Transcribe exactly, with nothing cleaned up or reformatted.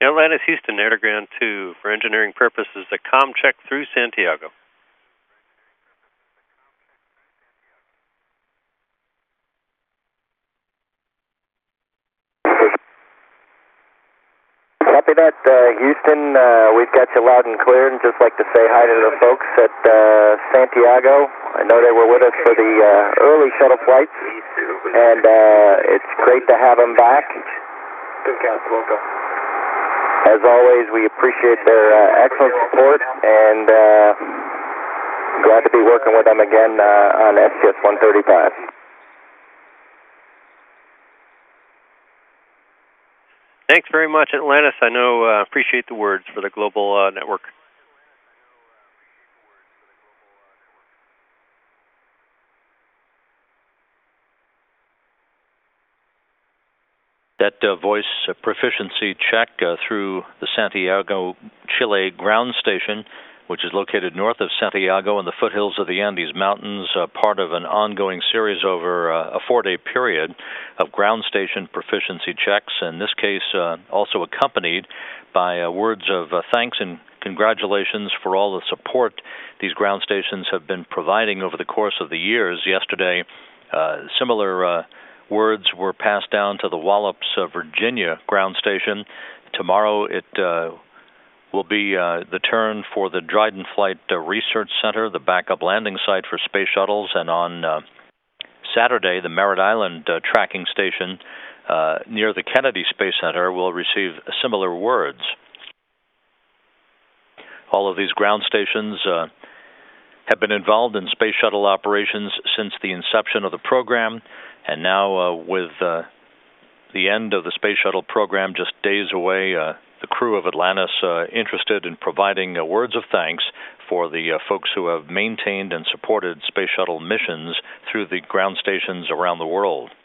Atlantis Houston, Air to Ground two, for engineering purposes, a comm check through Santiago. Copy that, uh, Houston. Uh, we've got you loud and clear, and just like to say hi to the folks at uh, Santiago. I know they were with us for the uh, early shuttle flights, and uh, it's great to have them back. As always, we appreciate their uh, excellent support, and uh, glad to be working with them again uh, on S G S one thirty-five. Thanks very much, Atlantis. I know, uh, appreciate the words for the global uh, network. That uh, voice uh, proficiency check uh, through the Santiago, Chile ground station, which is located north of Santiago in the foothills of the Andes Mountains, uh, part of an ongoing series over uh, a four-day period of ground station proficiency checks, in this case uh, also accompanied by uh, words of uh, thanks and congratulations for all the support these ground stations have been providing over the course of the years. Yesterday, uh, similar uh, words were passed down to the Wallops, uh, Virginia ground station. Tomorrow it uh, will be uh, the turn for the Dryden Flight uh, Research Center, the backup landing site for space shuttles, and on uh, Saturday, the Merritt Island uh, tracking station uh, near the Kennedy Space Center will receive similar words. All of these ground stations uh, have been involved in space shuttle operations since the inception of the program, and now uh, with uh, the end of the space shuttle program just days away, uh, the crew of Atlantis uh, interested in providing uh, words of thanks for the uh, folks who have maintained and supported space shuttle missions through the ground stations around the world.